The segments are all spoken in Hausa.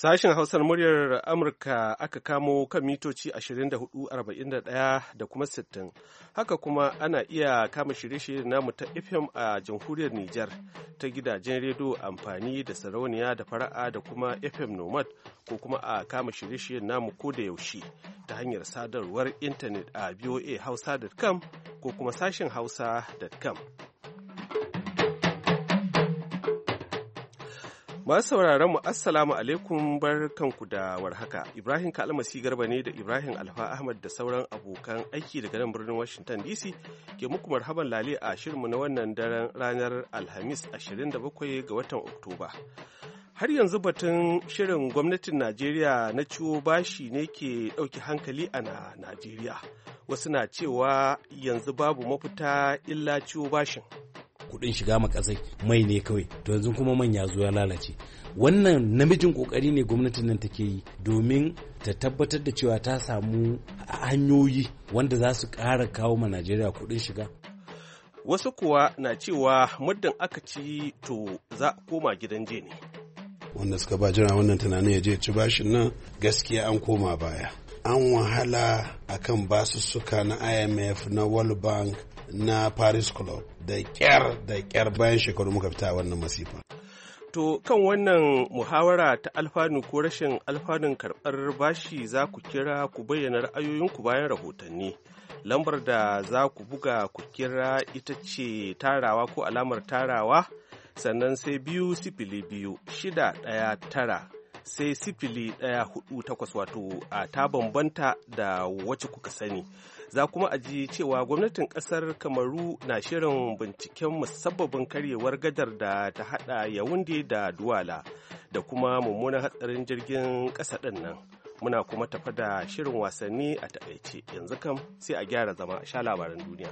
Sashen Hausar muryar Amurka aka kamo kan mitoci 24,41 da kuma 60. Haka kuma ana iya kama shirye-shirye namu ta FM a jamhuriyar Nijar ta gidajen rediyo amfani da sarauniya da fara'a da kuma FM Nomad ko kuma a kama shirye-shiryen namu ko da yaushe ta hanyar sadarwar intanet a voahausa.com ko kuma sashen hausa.com. Masu sauraron mu assalamu alaikum barkanku da warhaka. Ibrahim Kalmasi Garba ne da Ibrahim Alfa Ahmad da sauran abokan aiki daga nan birnin Washington DC ke muku marhaban lale a shirinmu na wannan daren ranar Alhamis 27 ga watan Oktoba. Har yanzu batun shirin gwamnatin Najeriya na ciwo bashi ne ke ɗauki hankali a Najeriya. Wasu na cewa yanzu babu mafita illa ciwo bashin. Kudin shiga makasai mai ne kawai, to yanzu kuma man ya zo ya lalace. Wannan namijin kokari ne gwamnatin nan take yi domin ta tabbatar da cewa ta samu hanyoyi wanda za su ƙara kawo ma Najeriya kudin shiga. Wasu kuwa na cewa muddin aka ci to za a koma gidan je ne. Wanda suka ba jira wannan tunanin ya je ci bashin nan gaskiya an koma baya. An wahala akan basussuka na IMF na World Bank na Paris Club da kyar bayan shekaru muka fita wannan masifa. To kan wannan muhawara ta alfanu ko rashin alfanun karɓar bashi za ku kira ku bayyana ra'ayoyinku bayan rahotanni. Lambar da za ku buga ku kira ita ce tarawa ko alamar tarawa sannan sai 2-0-2-6-1-9 sai 0-1-4-8 wato a ta bambanta da wacce kuka sani. Za kuma a ji cewa gwamnatin kasar Kamaru na shirin binciken musabbabin karyewar gadar da ta hada Yawunde da Duwala da kuma mummunan hatsarin jirgin ƙasa ɗin nan. Muna kuma tafa da shirin wasanni a taƙaice. Yanzu kam sai a gyara zama sha labaran duniya.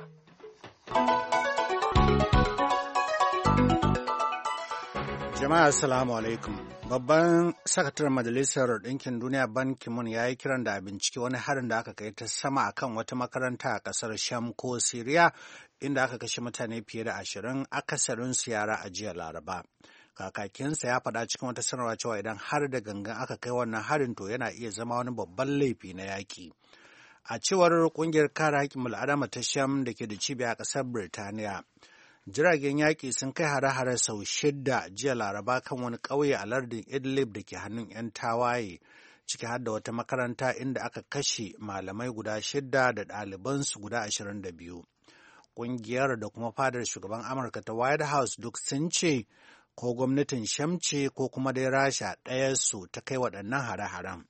Jama'a assalamu alaikum. Babban sakataren Majalisar Ɗinkin Duniya Ban Ki-moon ya yi kiran da a bincike wani harin da aka kai ta sama akan wata makaranta a ƙasar Sham ko Siriya inda aka kashe mutane fiye da 20 akasarinsu yara a jiya Laraba. Kakakinsa ya faɗa cikin wata sanarwa cewa idan har da gangan aka kai wannan harin to yana iya zama wani babban laifi na yaƙi. A cewar ƙungiyar kare haƙƙin bil'adama ta Sham da ke da cibiya a ƙasar Birtaniya, jiragen yaƙi sun kai hare-hare sau 6 jiya Laraba kan wani ƙauye a lardin Idlib da ke hannun 'yan tawaye, ciki har da wata makaranta inda aka kashe malamai guda 6 da ɗalibansu guda 22. Ƙungiyar da kuma fadar shugaban Amurka ta White House duk sun ce ko gwamnatin Sham ce ko kuma dai Rasha ɗayarsu ta kai waɗannan hare-haren.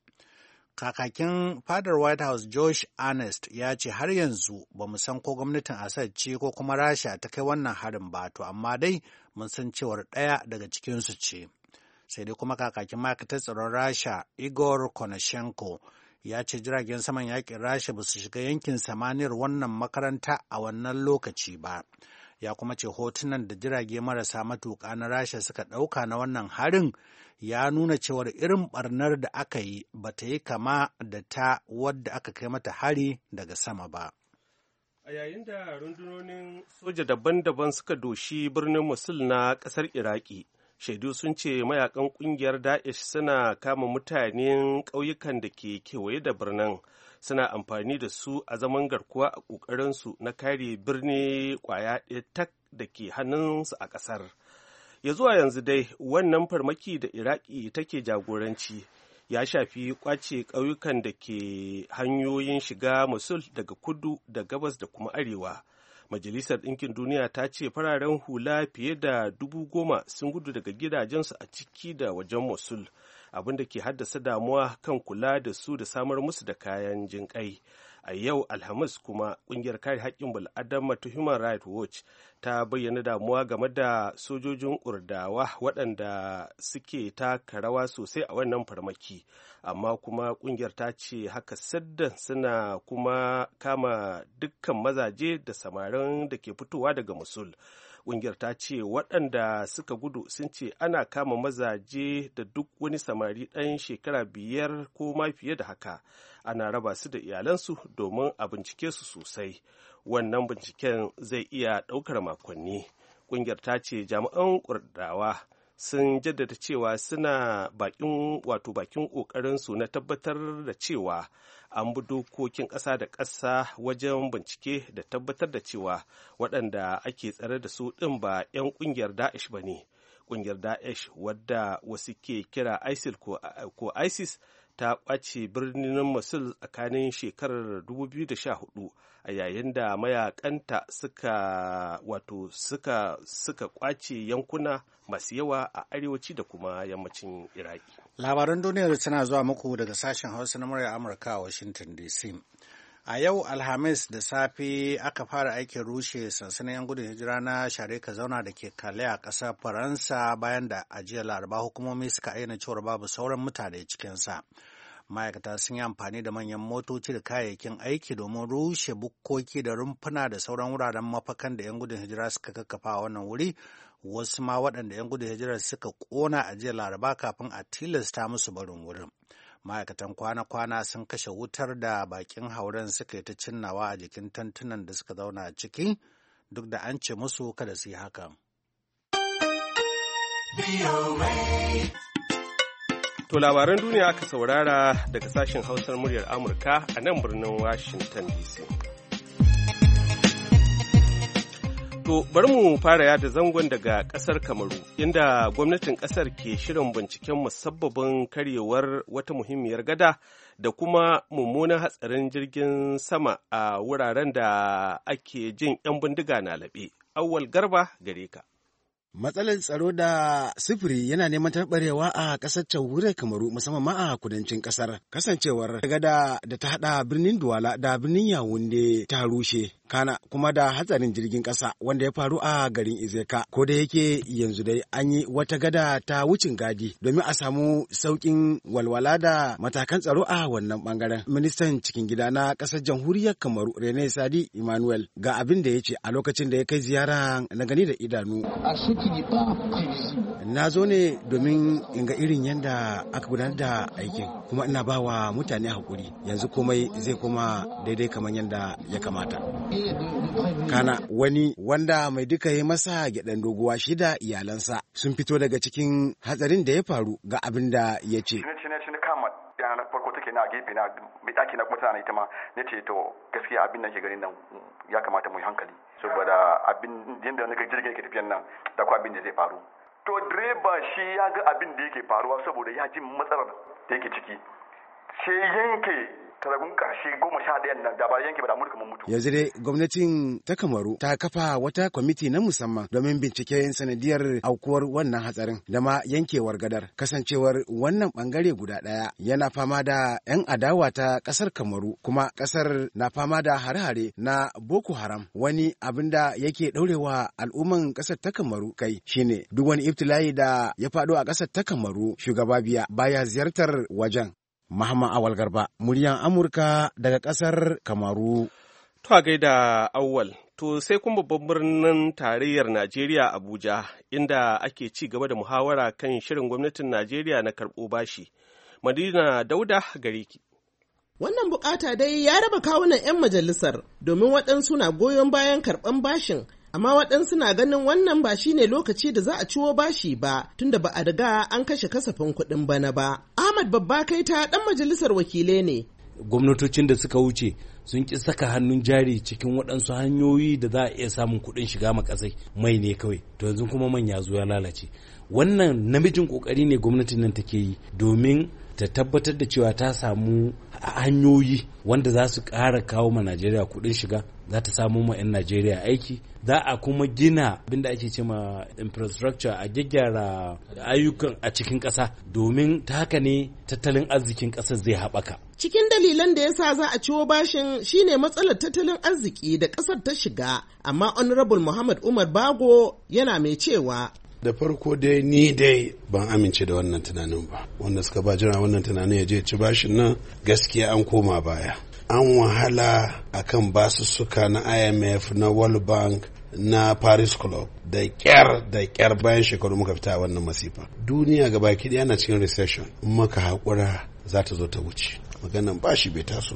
Kakakin fadar White House Josh Earnest ya ce har yanzu ba mu san ko gwamnatin Assad ce ko kuma Rasha ta kai wannan harin ba, to amma dai mun san cewar ɗaya daga cikinsu ce. Sai dai kuma kakakin ma'aikatar tsaron Rasha Igor Konashenko ya ce jiragen saman yakin Rasha ba su shiga yankin samaniyar wannan makaranta a wannan lokaci ba. Ya kuma ce hotunan da jirage marasa matuƙa na Rasha suka ɗauka na wannan harin ya nuna cewar irin ɓarnar da aka yi ba ta yi kama da ta wadda aka kai mata hari daga sama ba. A yayin da rundunonin soja daban-daban suka doshi birnin Mosul na ƙasar Iraki, shaidu sun ce mayakan ƙungiyar Daesh suna kama mutanen ƙauyukan da ke kewaye da birnin. Suna amfani da su a zaman garkuwa a ƙoƙarinsu na kare birni ƙwaya ɗaya tak da ke hannunsu a ƙasar. Ya zuwa yanzu dai wannan farmaki da Iraki take jagoranci ya shafi ƙwace ƙauyukan da ke hanyoyin shiga Mosul daga kudu da gabas da kuma arewa. Majalisar Ɗinkin Duniya ta ce fararen hula fiye da 10,000 sun gudu daga gidajensu a ciki da wajen Mosul, abin da ke haddasa damuwa kan kula da su da samar musu da kayan jinƙai. A yau Alhamis kuma ƙungiyar kare haƙƙin bil'adama ta Human Rights Watch ta bayyana damuwa game da sojojin Kurdawa waɗanda suke taka rawa sosai a wannan farmaki, amma kuma ƙungiyar ta ce haka saddan suna kuma kama dukkan mazaje da samarin da ke fitowa daga Mosul. Ƙungiyar ta ce waɗanda suka gudu sun ce ana kama mazaje da duk wani samari ɗan shekara 5 ko ma fiye da haka, ana raba su da iyalansu domin a bincike su sosai. Wannan binciken zai iya ɗaukar makonni. Ƙungiyar ta ce jami'an Kurdawa sun jaddada cewa suna bakin ƙoƙarinsu na tabbatar da cewa an bi dokokin ƙasa da ƙasa wajen bincike da tabbatar da cewa waɗanda ake tsare da su ɗin ba 'yan ƙungiyar Daesh ba ne. Ƙungiyar Daesh wadda wasu ke kira ISIL ko ISIS ta ƙwace birnin Mosul tsakanin shekarar 2014 a yayin da mayakanta suka ƙwace yankuna masu yawa a arewaci da kuma yammacin Iraki. Labaran duniyar tana zuwa muku daga sashen Hausa na murya Amurka a Washington DC. A yau Alhamis da safe aka fara aikin rushe sansanin 'yan gudun hijira na Share ka zauna da ke Calais a ƙasar Faransa bayan da a jiya Laraba hukumomi suka ayyana cewar babu sauran mutane cikinsa. Ma'aikata sun yi amfani da manyan motoci da kayayyakin aiki domin rushe bukkoki da rumfuna da sauran wuraren mafakan da 'yan gudun hijira suka kakkafa a wannan wuri, wasu ma waɗanda 'yan gudun hijira suka ƙona a jiya Laraba kafin a tilasta musu barin wurin. Ma'aikatan kwana-kwana sun kashe wutar da bakin hauren suka yi ta cinnawa a jikin tantunan da suka zauna a ciki, duk da an ce musu kada su yi hakan. To labaran duniya aka saurara daga sashen Hausar muryar Amurka a nan birnin Washington DC. To bari mu fara yada zangon daga ƙasar Kamaru, inda gwamnatin ƙasar ke shirin binciken musabbabin karyewar wata muhimmiyar gada da kuma mummunan hatsarin jirgin sama a wuraren da ake jin 'yan bindiga na laɓe. Awwal Garba gare ka. Matsalar tsaro da sufuri yana neman taɓarewa a ƙasar jamhuriyar Kamaru musamman ma a kudancin ƙasar. Kasancewar gada da ta haɗa birnin Duwala da birnin Yawunde ta rushe. Kana kuma da hatsarin jirgin ƙasa wanda ya faru a garin Izeka. Ko da yake yanzu dai an yi wata gada ta wucin gadi domin a samu sauƙin walwala da matakan tsaro a wannan ɓangaren. Ministan cikin gida na ƙasar jamhuriyar Kamaru Rene Sadi Emmanuel ga abin da ya ce a lokacin da ya kai ziyara na gani da idanu. Na zo ne domin in ga irin yadda aka gudanar da aikin kuma ina ba wa mutane haƙuri yanzu komai zai koma daidai kamar yadda ya kamata. Kana wani wanda mai duka ya masa gyaɗan doguwa shi da iyalansa sun fito daga cikin hatsarin da ya faru ga abin da ya ce. yana na farko take na gefe na mai daki na kuma tana ita ma ne ce to gaskiya abin nan ke garin nan ya kamata mu yi hankali saboda abin yadda na ga jirgin yake tafiyan nan da kuma abin da zai faru to direba shi ya ga abin da yake faruwa saboda ya ji matsalar da yake ciki sai yanke taragun karshe 11 nan da ba yanke ba da mulkin mutu. Yanzu dai gwamnatin ta Kamaru ta kafa wata kwamiti na musamman domin binciken sanadiyar aukuwar wannan hatsarin da ma yankewar gadar. Kasancewar wannan bangare guda ɗaya yana fama da 'yan adawa ta ƙasar Kamaru kuma ƙasar na fama da hare-hare na Boko Haram. Wani abin da yake ɗaurewa al'umman ƙasar ta Kamaru kai shine duk wani ibtila'i da ya faɗo a ƙasar ta Kamaru shugaba Biya baya ziyartar wajen. Muhammad Awal Garba, muryan Amurka daga ƙasar Kamaru. To a gaida Awal, to sai kuma babban birnin tarayyar Najeriya Abuja, inda ake ci gaba da muhawara kan shirin gwamnatin Najeriya na karɓo bashi. Madina Dauda gare ki. Wannan bukata dai ya raba kawunan 'yan majalisar domin waɗansu na goyon bayan karɓan bashin. Amma waɗansu na ganin wannan ba shi ne lokaci da za a ciwo bashi ba tunda ba a riga an kashe kasafin kuɗin bana ba. Ahmad Babba Kaita ɗan majalisar wakilai ne. Gwamnatocin da suka wuce sun ƙi saka hannun jari cikin waɗansu hanyoyi da za a iya samun kuɗin shiga makasai mai ne kawai. To yanzu kuma man ya zo ya lalace. Wannan namijin ƙoƙari ne gwamnatin nan take yi domin ta tabbatar da cewa ta samu hanyoyi wanda za su ƙara kawo ma Najeriya kuɗin shiga, za ta samu ma 'yan Najeriya aiki, za a kuma gina abinda ake ce ma infrastructure a gyaggyara ayyukan a cikin ƙasa domin ta haka ne tattalin arzikin ƙasar zai haɓaka. Cikin dalilan da ya sa za a ciwo bashin shine matsalar tattalin arziki da ƙasar ta shiga, amma Honorable Muhammad Umar Bago yana mai cewa da farko dai ni dai ban amince da wannan tunanin ba wanda suka ba jira wannan tunanin ya je ci bashin nan gaskiya an koma baya an wahala akan basussuka na IMF na World Bank na Paris Club da kyar bayan shekaru muka fita wannan masifa duniya gaba ki yana cikin recession in muka haƙura za ta zo ta wuce maganan bashi bai taso ba.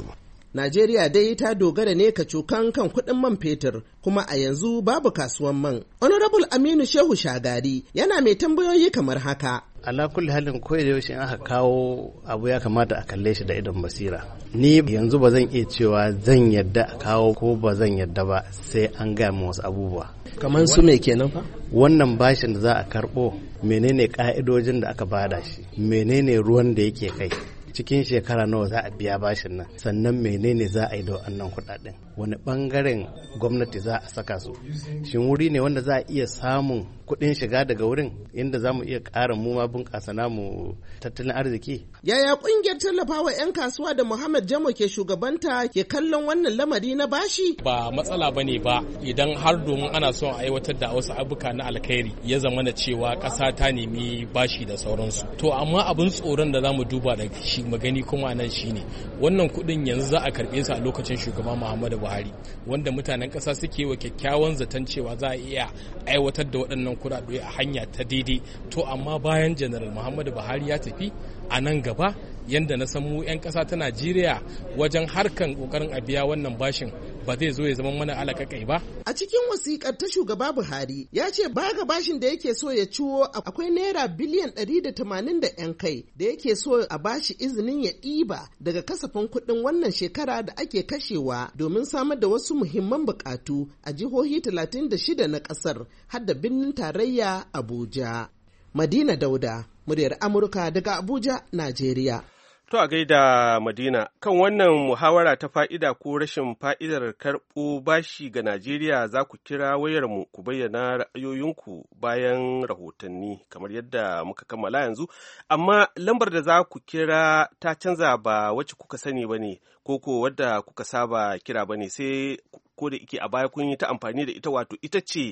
Najeriya dai ta dogara ne kacokan kan kuɗin man fetur kuma a yanzu babu kasuwan man. Honorable Aminu Shehu Shagari yana mai tambayoyi kamar haka. Ala kulli halin ko da yaushe aka kawo abu ya kamata a kalle shi da idon basira. Ni yanzu ba zan iya cewa zan yadda a kawo ko ba zan yadda ba sai an gaya min wasu abubuwa. Kamar su me kenan fa? Wannan bashin da za a karɓo menene ka'idojin da aka bada shi, menene ruwan da yake kai, cikin shekara nawa za a biya bashin nan, sannan menene za a yi da wannan kuɗaɗen, wani ɓangaren gwamnati za a saka su, shin wuri ne wanda za a iya samun kuɗin shiga daga wurin inda za mu iya ƙara mu ma bunƙasa namu tattalin arziki. Yaya ƙungiyar tallafawa 'yan kasuwa da Muhammad Jamo ke shugabanta ke kallon wannan lamari na bashi? Ba matsala bane ba idan har domin ana son a aiwatar da wasu abubuwa na alkhairi ya zama na cewa ƙasa ta nemi bashi da sauransu. To amma abin tsoron da za mu duba da shi magani kuma nan shine wannan kuɗin yanzu za a karɓe su a lokacin shugaba Muhammadu Buhari wanda mutanen ƙasa suke wa kyakkyawan zaton cewa za a iya aiwatar da waɗannan kuɗaɗe a hanya ta daidai. To amma bayan General Muhammadu Buhari ya tafi a nan gaba yanda na san mu 'yan ƙasa ta Najeriya wajen harkan ƙoƙarin a biya wannan bashin ba zai zo ya zama mana alaƙaƙai ba. A cikin wasiƙar ta shugaba Buhari ya ce ba ga bashin da yake so ya ciwo akwai naira biliyan 180 da 'yan kai da yake so a bashi izinin ya ɗiba daga kasafin kuɗin wannan shekara da ake kashewa domin samar da wasu muhimman buƙatu a jihohi 36 na ƙasar har da birnin tarayya Abuja. Madina Dauda, muryar Amurka daga Abuja, Najeriya. To a gaida Madina, kan wannan muhawara ta fa'ida ko rashin fa'idar karɓo bashi ga Najeriya za ku kira wayarmu ku bayyana ra'ayoyinku bayan rahotanni kamar yadda muka kammala yanzu, amma lambar da za ku kira ta canza ba wacce kuka sani ba ne, ko wadda kuka saba kira ba ne, sai ko da ike a baya kun yi ta amfani da ita, wato ita ce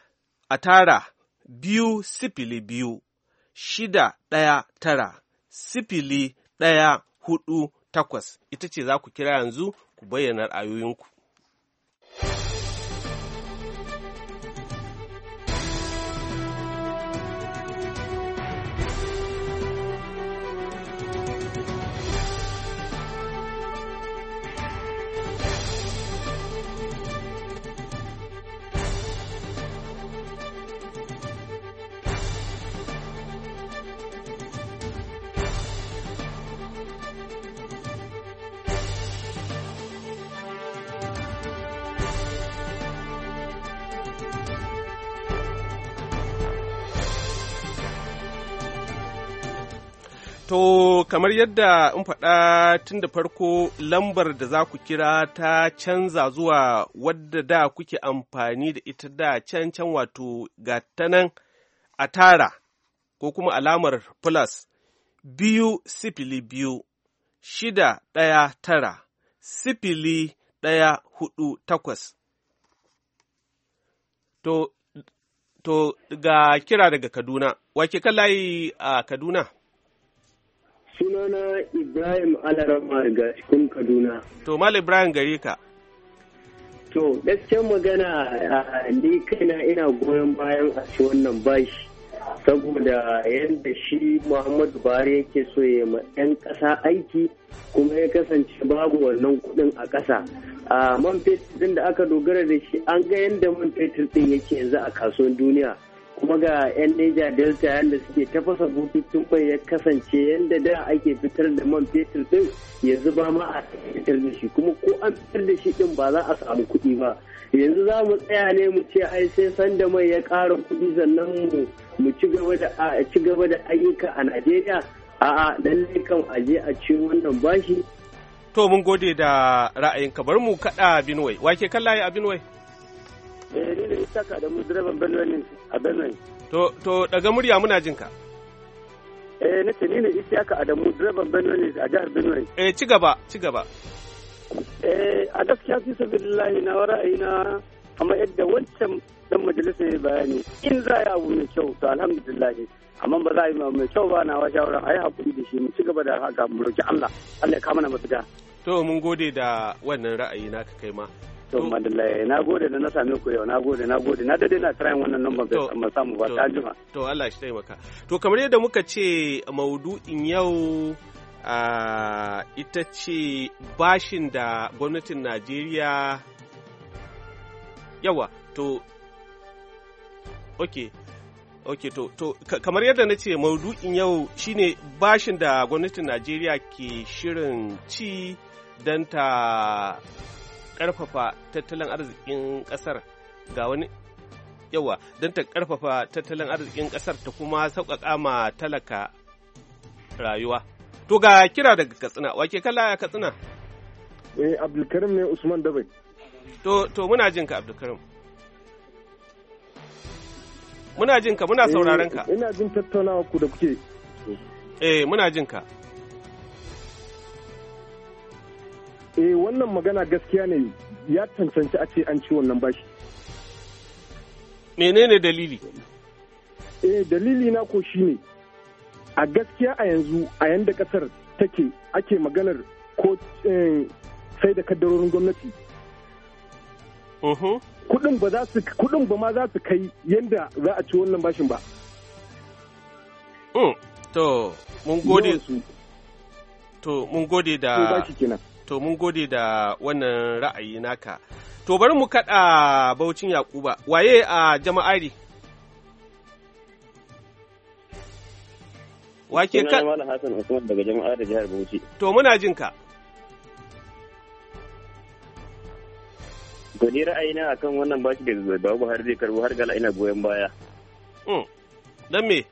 a tara 2-2 619 1-4-8 ita ce za ku kira yanzu ku bayyana ra'ayoyinku. To, kamar yadda in faɗa tun da farko lambar da za ku kira ta canza zuwa wadda da kuke amfani da ita da can wato ga ta nan a tara ko kuma alamar plus 2-2 619 1-4-8. To, ga kira daga Kaduna, wake kan layi a Kaduna? Sunana Ibrahim Alarama daga cikin Kaduna. To, Mal Ibrahim gare ka. To, gaskiyar magana ni kaina ina goyon bayan a ci wannan bashi. Saboda yadda shi Muhammadu Buhari yake so ya ma 'yan ƙasa aiki kuma ya kasance babu wannan kuɗin a ƙasa. Man fetur ɗin da aka dogara da shi an ga yadda man fetur ɗin yake yanzu a kasuwan duniya. Kuma ga 'yan Niger Delta yadda suke tafasa bututun mai ya kasance yadda da ake fitar da man fetur din yanzu ba ma a fitar da shi kuma ko an fitar da shi din ba za a samu kuɗi ba. Yanzu za mu tsaya ne mu ce ai sai sanda mai ya ƙara kuɗi sannan mu ci gaba da ayyuka a Najeriya. A'a lallai kan aje a ci wannan bashi. To mun gode da ra'ayinka, bari mu kaɗa Benue. Wake kallaye a Benue? Ni da Isaka da mu direban Benue a Benue. To daga murya muna jin ka. Na ce ni ne Isaka Adamu direban Benue a jihar Benue. Ci gaba. A gaskiya fi sabilillahi na ra'ayina amma yadda wancan dan majalisa ya bayani in za a abu mai kyau to alhamdulillah, amma ba za a yi mai kyau ba na wa shawaran a yi hakuri da shi mu ci gaba da haka mu roki Allah ya kama na mafita. To mun gode da wannan ra'ayi naka kai ma. To madalla na gode da na same ku yau, na gode na dade na tsayin wannan number bai samu ba ta jima. To Allah shi taimaka. To kamar yadda muka ce maudu'in yau ita ce bashin da gwamnatin Najeriya yawa to to kamar yadda na ce maudu'in yau shine bashin da gwamnatin Najeriya ke shirin ci don ta ƙarfafa tattalin arzikin ƙasar ga wani yawa don ta ƙarfafa tattalin arzikin ƙasar ta kuma sauƙaƙa ma talaka rayuwa. To ga kira daga Katsina, wake kalla ya Katsina? Abdulkarim ne Usman Dabai. To muna jin ka Abdulkarim. Muna jin ka, muna sauraron ka. Ina jin tattaunawa ku da kuke. Muna jin ka. Wannan magana gaskiya ne, ya cancanci a ce an ci wannan bashi. Menene dalili? Dalili na ko shine a gaskiya a yanzu a yanda kasar take ake maganar ko sai da kaddarorin gwamnati. Kudin ba ma za su kai yanda za a ci wannan bashin ba. To mun gode da to mun gode da wannan ra'ayi naka. To bari mu kaɗa Baucin Yakuba. Waye a jama'ari? Wake ka? Malam Hassan Usman daga jama'ar da jihar Bauchi. To muna jin ka. To ni ra'ayina akan wannan bashi da Babu Buhari zai karbo har gala ina goyon baya. Dan me?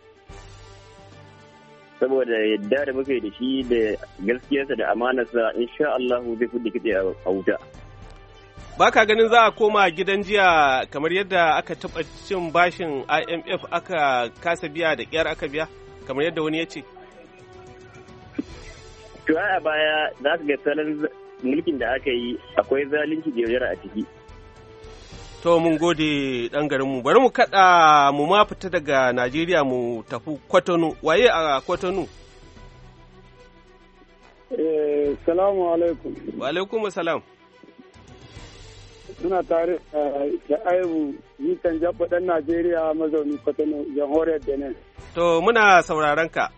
Saboda yadda da muke da shi da gaskiyarsa da amanarsa insha Allah zai fudi kitse a wuta. Ba ka ganin za a koma gidan jiya kamar yadda aka taɓa cin bashin IMF aka kasa biya da ƙyar aka biya kamar yadda wani ya ce? To a baya za su ga salon mulkin da aka yi akwai zalunci da yaudara a ciki. To mun gode ɗan garinmu, bari mu kaɗa mu ma fita daga Najeriya mu tafi Kwatano. Waye a Kwatano? Salamu alaikum. Wa alaikum salam. Suna tare da Aibu Yikan Jabba ɗan Najeriya mazauni Kwatano, jamhuriyar Benin. To muna sauraron ka.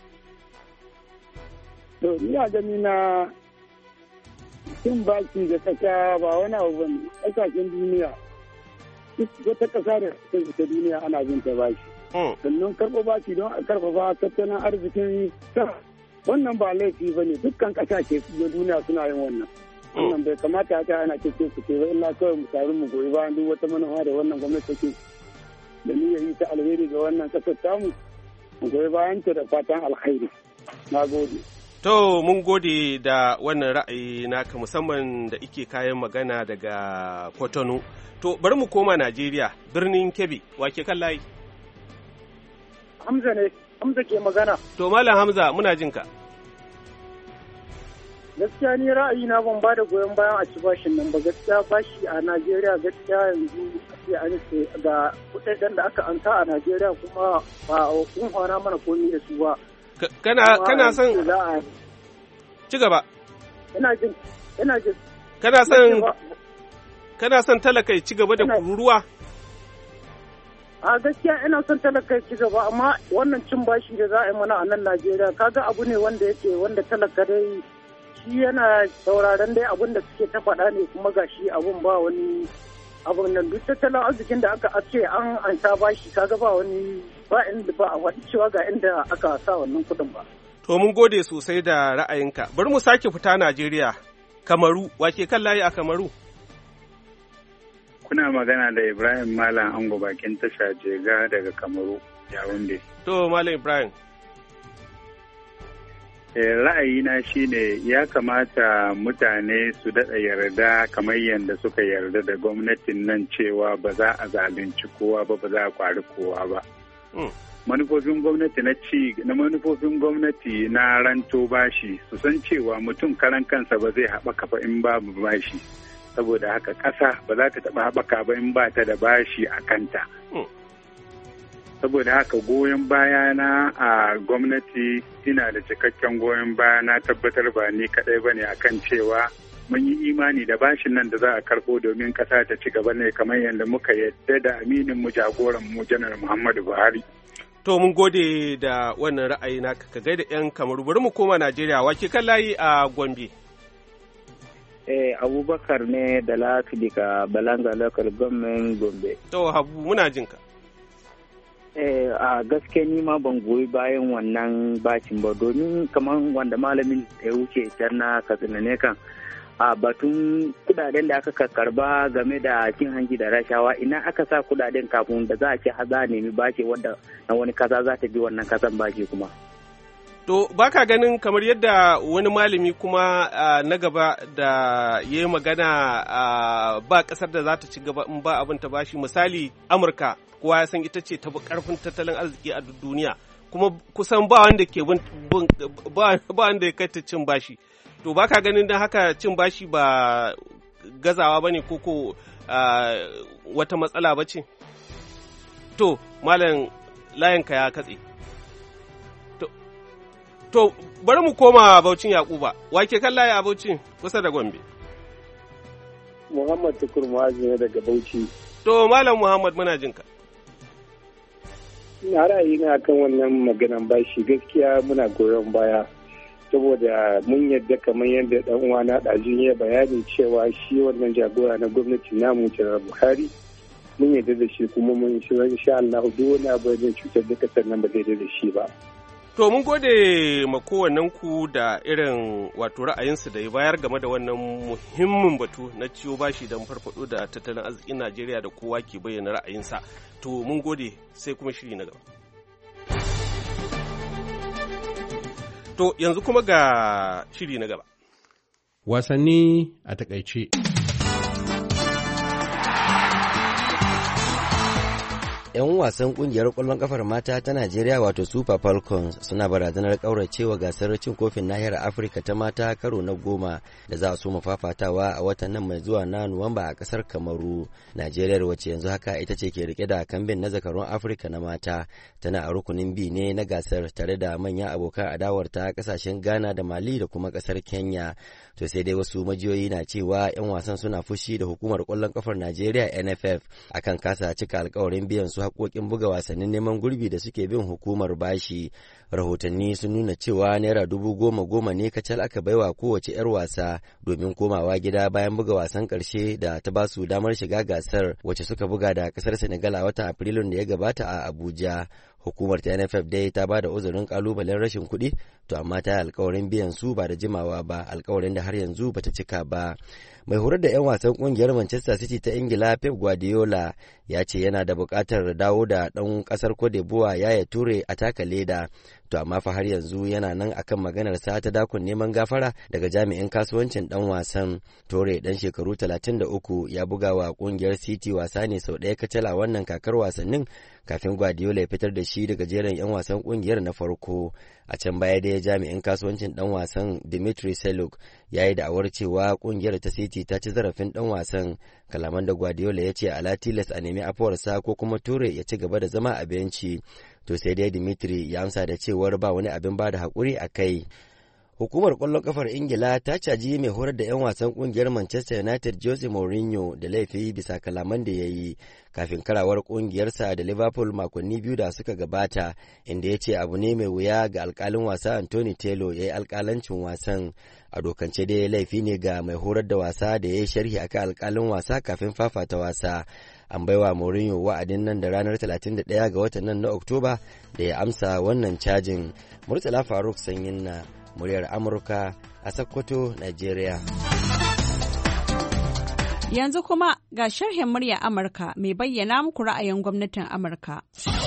To ni a gani na cin baki da kasa ba wani abu bane. Ƙasashen duniya duk wata ƙasa da ta duniya ana bin ta bashi. Sannan karɓo baki don a karfafa tattalin arzikin ta wannan ba laifi bane, dukkan ƙasashe na duniya suna yin wannan. Wannan bai kamata ta ana ce su ce ba, illa kawai mu taru mu goyi bayan duk wata manufa da wannan gwamnati take da niyyar yi ta alheri ga wannan ƙasar tamu, mu goyi bayan ta da fatan alheri. Na gode. To mun gode da wannan ra'ayi naka musamman da ike kayan magana daga Kwatano. To bari mu koma Najeriya, birnin Kebbi, wake kan layi? Hamza ne, Hamza ke magana. To Malam Hamza muna jin ka. Gaskiya ni ra'ayi na ban ba da goyon bayan a ci bashin nan ba, gaskiya bashi a Najeriya gaskiya yanzu sai an ce ga kuɗaɗen da aka anta a Najeriya kuma ba kun hana mana komai da su ba. Kana son ci gaba. Ina jin. Kana son talaka ci gaba da kururuwa? A gaskiya ina son talaka ci gaba, amma wannan cin bashi da za a yi mana a nan Najeriya kaga abu ne wanda talaka dai shi yana sauraron dai abin da suke ta faɗa ne, kuma gashi abun ba wani abun nan duk tattalin arzikin da aka ce an ansa bashi kaga ba wani ba inda ba a wani cewa ga inda aka sa wannan kuɗin ba. To mun gode sosai da ra'ayinka. Bari mu sake fita Najeriya. Kamaru, wake kan layi a Kamaru? Kuna magana da Ibrahim Malam Ango bakin tasha Jega daga Kamaru, Yaounde. To Malam Ibrahim. Ra'ayina shine ya kamata mutane su daɗa yarda kamar yadda suka yarda da gwamnatin nan cewa ba za a zalunci kowa ba, ba za a kwari kowa ba. Manufofin gwamnati na ranto bashi su san cewa mutum karan kansa ba zai haɓaka ba in babu bashi, saboda haka ƙasa ba za ta taɓa haɓaka ba in ba ta da bashi a kanta. Saboda haka goyon bayana a gwamnati, ina da cikakken goyon bayana, tabbatar ba ni kaɗai ba ne akan cewa mun yi imani da bashin nan da za a karɓo domin ƙasa ta ci gaba ne kamar yadda muka yadda da aminin mu jagoran mu janar Muhammadu Buhari. To mun gode da wannan ra'ayi na ka gaida 'yan Kamaru. Bari mu koma Najeriya, wake kan layi a Gombe. Abubakar ne da Lati daga Balanga Local Government Gombe. To Habu muna jin ka. A gaske ni ma ban goyi bayan wannan bacin ba, domin kamar wanda malamin da ya wuce can na Katsina ne kan a batun kudaden da aka karba game da cin hanci da rashawa, ina aka sa kudaden kafin da za a ce za a nemi bashi wanda na wani kasa za ta bi wannan kasan bashi kuma. To, baka ganin kamar yadda wani malami kuma na gaba da ya yi magana ba ƙasar da za ta ci gaba in ba abin ta bashi, misali Amurka, kowa ya san ita ce ta ƙarfin tattalin arziki a duniya, kuma kusan ba wanda ke ba wanda ya kai ta cin bashi. To, baka ganin don haka cin bashi ba gazawa ba ne koko wata matsala ba ce? To, malam layinka ya katse. To, bari mu koma Baucin Yakuba, wake kan layi a Baucin kusa da Gombe. Muhammad Tukur Mu'azu ne daga Bauchi. To, Malam Muhammad muna jinka. Na ra'ayi na kan wannan maganan bashi gaskiya muna goyon baya, saboda mun yadda kamar yadda ɗan uwana ɗazun ya bayani cewa shi wannan jagora na gwamnati namu Janar Buhari mun yadda da shi kuma mun shi insha Allah duk wani abu da cutar da kasar nan ba zai da shi ba. To mun gode ma kowannenku da irin wato ra'ayinsu da ya bayar game da wannan muhimmin batu na ciwo bashi don farfado da tattalin arzikin Najeriya da kowa ke bayyana ra'ayinsa. To mun gode sai kuma shiri na gaba. To yanzu kuma ga shiri na gaba. Wasanni a takaice. 'Yan wasan kungiyar ƙwallon kafar mata ta Najeriya wato Super Falcons suna barazanar ƙauracewa gasar cin kofin nahiyar Afirka ta mata karo na 10 da za su mafafatawa a watan nan mai zuwa na Nuwamba a ƙasar Kamaru. Najeriya wacce yanzu haka ita ce ke rike da kambin na zakarun Afirka na mata tana a rukunin B ne na gasar tare da manyan abokan adawarta ƙasashen Ghana da Mali da kuma ƙasar Kenya. To sai dai wasu majiyoyi na cewa 'yan wasan suna fushi da hukumar ƙwallon kafar Najeriya NFF akan kasa cika alƙawarin biyan su haƙoƙin buga wasannin neman gurbi da suke bin hukumar bashi. Rahotanni sun nuna cewa naira 10,000 ne kacal aka baiwa kowace 'yar wasa domin komawa gida bayan buga wasan ƙarshe da ta ba su damar shiga gasar wacce suka buga da ƙasar Senegal a watan Afrilun da ya gabata a Abuja. Hukumar ta NFF dai ta ba da uzurin kalubalen rashin kuɗi, to amma ta yi alkawarin biyan su ba da jimawa ba, alkawarin da har yanzu bata cika ba. Mai horar da 'yan wasan kungiyar Manchester City ta Ingila Pep Guardiola ya ce yana da buƙatar dawo da ɗan ƙasar Cote d'Ivoire Yaya Toure a taka leda, to amma fa har yanzu yana nan akan maganar sa ta dakon neman gafara daga jami'in kasuwancin ɗan wasan. Toure ɗan shekaru 33 ya buga wa kungiyar City wasa ne sau ɗaya kacal a wannan kakar wasannin kafin Guardiola ya fitar da shi daga jerin 'yan wasan kungiyar na farko. A can baya dai jami'in kasuwancin ɗan wasan Dimitri Seluk ya yi da'awar cewa kungiyar ta City ta ci zarafin ɗan wasan, kalaman da Guardiola ya ce ala tilas a nemi afuwarsa ko kuma Toure ya ci gaba da zama a benci. To sai dai Dimitri ya amsa da cewar ba wani abin ba da haƙuri a kai. Hukumar ƙwallon ƙafar Ingila ta caji mai horar da 'yan wasan ƙungiyar Manchester United Jose Mourinho da laifi bisa kalaman da ya yi kafin karawar ƙungiyarsa da Liverpool makonni biyu da suka gabata, inda ya ce abu ne mai wuya ga alƙalin wasa Anthony Taylor ya yi alƙalancin wasan. A dokance dai laifi ne ga mai horar da wasa da ya yi sharhi akan alƙalin wasa kafin fafata wasa. An baiwa Mourinho wa'adin nan da ranar 31 ga watan nan na Oktoba da ya amsa wannan cajin. Murtala Faruk Sanyin na muryar Amurka a Sokoto, Najeriya. Yanzu kuma ga sharhin muryar Amurka mai bayyana muku ra'ayin gwamnatin Amurka.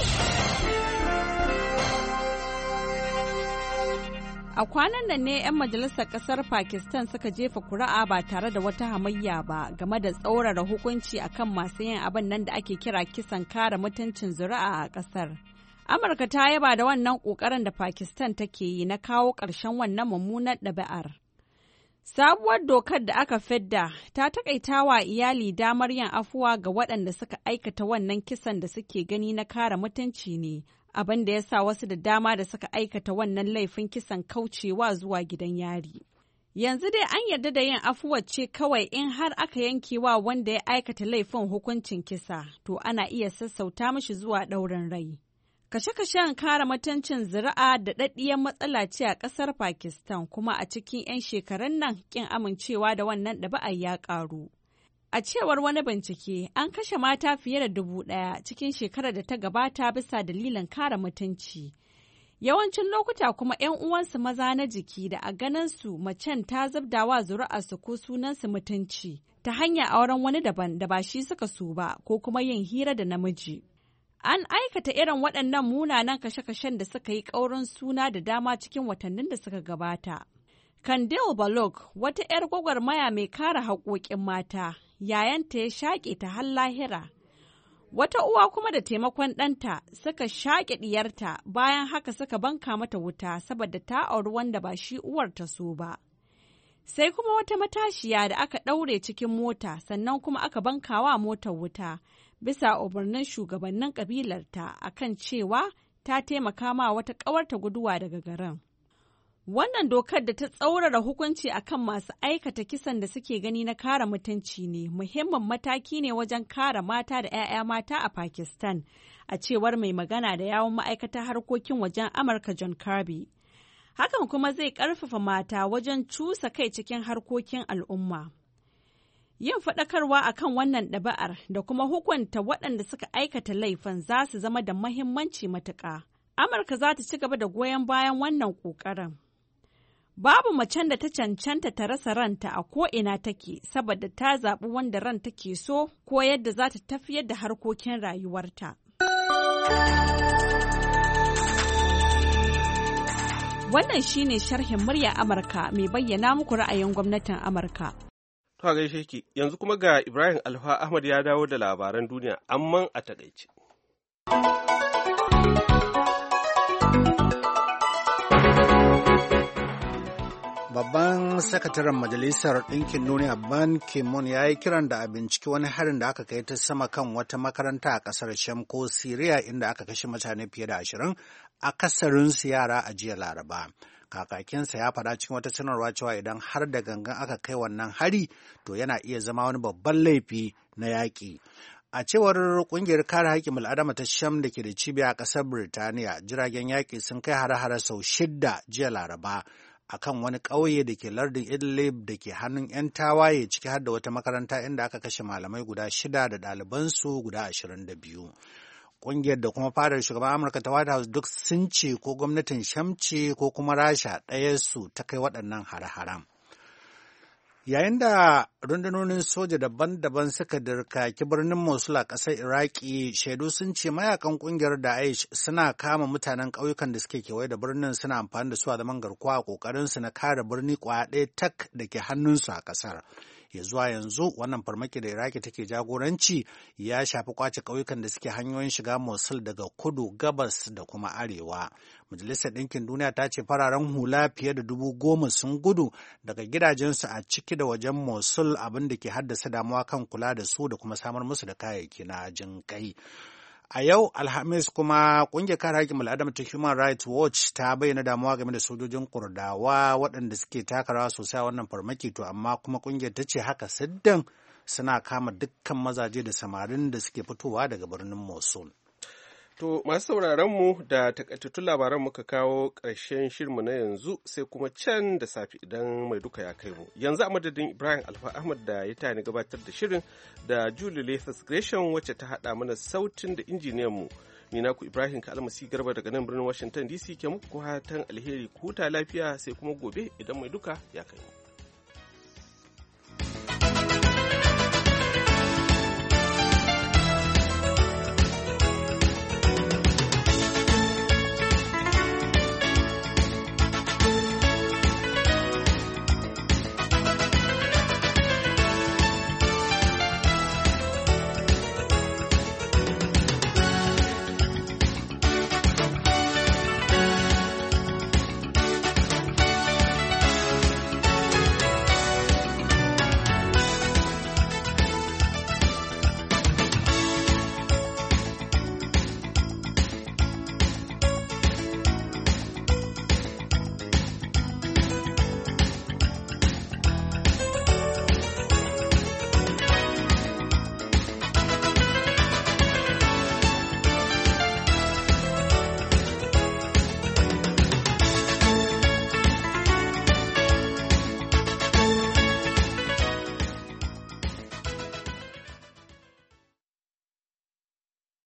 A kwanan nan ne 'yan majalisar ƙasar Pakistan suka jefa kuri'a ba tare da wata hamayya ba game da tsaurara hukunci akan masu yin abin nan da ake kira kisan kare mutuncin zuri'a a ƙasar. Amurka ta yaba da wannan ƙoƙarin da Pakistan take yi na kawo ƙarshen wannan mummunar ɗabi'ar. Sabuwar dokar da aka fidda ta taƙaita wa iyali damar yin afuwa ga waɗanda suka aikata wannan kisan da suke gani na kare mutunci ne, abin da ya sa wasu da dama da suka aikata wannan laifin kisan kaucewa zuwa gidan yari. Yanzu dai an yarda da yin afuwar ce kawai in har aka yanke wa wanda ya aikata laifin hukuncin kisa, to ana iya sassauta mishi zuwa ɗaurin rai. Kashe-kashen kare mutuncin zuri'a da daɗaɗɗiyar matsala ce a ƙasar Pakistan, kuma a cikin 'yan shekarun nan ƙin amincewa da wannan ɗabi'ar ya ƙaru. A cewar wani bincike, an kashe mata fiye da 1,000 cikin shekarar da ta gabata bisa dalilin kare mutunci. Yawancin lokuta kuma 'yan uwansu maza na jiki da a ganinsu macen ta zubdawa zuri'arsu ko sunansu mutunci ta hanyar auren wani daban da ba shi suka so ba ko kuma yin hira da namiji. An aikata irin waɗannan munanan kashe-kashen da suka yi ƙaurin suna da dama cikin watannin da suka gabata. Kandil Balog, wata 'yar gwagwarmaya mai kare haƙoƙin mata, yayanta ya shaƙe ta har lahira. Wata uwa kuma da taimakon ɗanta suka shaƙe ɗiyarta, bayan haka suka banka mata wuta saboda ta auri wanda ba shi uwar ta so ba. Sai kuma wata matashiya da aka ɗaure cikin mota sannan kuma aka bankawa motar wuta bisa umarnin shugabannin ƙabilarta akan cewa ta taimaka ma wata ƙawarta guduwa daga garin. Wannan dokar da ta tsaurara hukunci akan masu aikata kisan da suke gani na kare mutunci ne, muhimmin mataki ne wajen kare mata da 'ya'ya mata a Pakistan, a cewar mai magana da yawun ma'aikatar harkokin wajen Amurka John Kirby. Hakan kuma zai ƙarfafa mata wajen cusa kai cikin harkokin al'umma. Yin faɗakarwa a kan wannan ɗaba'ar da kuma hukunta waɗanda suka aikata laifin za su zama da mahimmanci matuƙa. Amurka za ta ci gaba da goyon bayan wannan ƙoƙarin. Babu macen da ta cancanta ta rasa ranta a ko'ina take saboda ta zaɓi wanda ran take so ko yadda za ta tafiyar da harkokin rayuwarta. Wannan shine sharhin murya Amurka mai bayyana muku ra'ayin gwamnatin Amurka. To a gaishe ki, yanzu kuma ga Ibrahim Alfa Ahmad ya dawo da labaran duniya, amman a takaice. Babban sakataren Majalisar Ɗinkin Duniya Ban Ki-moon ya yi kiran da a binciki wani harin da aka kai ta sama kan wata makaranta a ƙasar Sham ko Siriya inda aka kashe mutane fiye da 20, akasarinsu yara a jiya Laraba. Kakakinsa ya faɗa cikin wata sanarwa cewa idan har da gangan aka kai wannan hari to yana iya zama wani babban laifi na yaƙi. A cewar ƙungiyar kare haƙƙin bil'adama ta Sham da ke da cibiya a ƙasar Birtaniya, jiragen yaƙi sun kai hare-hare sau 6 jiya Laraba a kan wani ƙauye da ke lardin Idlib da ke hannun 'yan tawaye, ciki har da wata makaranta inda aka kashe malamai guda 6 da ɗalibansu guda 22. Ƙungiyar da kuma fadar shugaban Amurka ta White House duk sun ce ko gwamnatin Sham ce ko kuma Rasha ɗaya su ta kai waɗannan hare-haren. Yayin da rundunonin soja daban-daban suka dirkaki birnin Mosul a ƙasar Iraki, shaidu sun ce mayakan ƙungiyar Daesh suna kama mutanen ƙauyukan da suke kewaye da birnin, suna amfani da su a zaman garkuwa a ƙoƙarinsu na kare birni ƙwaya ɗaya tak da ke hannunsu a ƙasar. Ya zuwa yanzu wannan farmaki da Iraki take jagoranci ya shafi kwace ƙauyukan da suke hanyoyin shiga Mosul daga kudu, gabas da kuma arewa. Majalisar Ɗinkin Duniya ta ce fararen hula fiye da 10,000 sun gudu daga gidajensu a ciki da wajen Mosul, abin da ke haddasa damuwa kan kula da su da kuma samar musu da kayayyaki na jin kai. A yau Alhamis kuma ƙungiyar kare haƙƙin bil'adama ta Human Rights Watch ta bayyana damuwa game da sojojin Kurdawa waɗanda suke taka rawa sosai a wannan farmaki, to amma kuma ƙungiyar ta ce haka siddan suna kama dukkan mazaje da samarin da suke fitowa daga birnin Mosul. To masu sauraron mu da takaitattun labaran muka kawo ƙarshen shirmu na yanzu, sai kuma can da safe idan mai duka ya kai mu. Yanzu a madadin Ibrahim Alfa Ahmad da ya tani gabatar da shirin da Julie Lathas Gresham wacce ta haɗa mana sautin da injiniyan mu. Ni naku Ibrahim Kalmasi Garba daga nan birnin Washington DC ke muku fatan alheri, ku huta lafiya sai kuma gobe idan mai duka ya kai mu.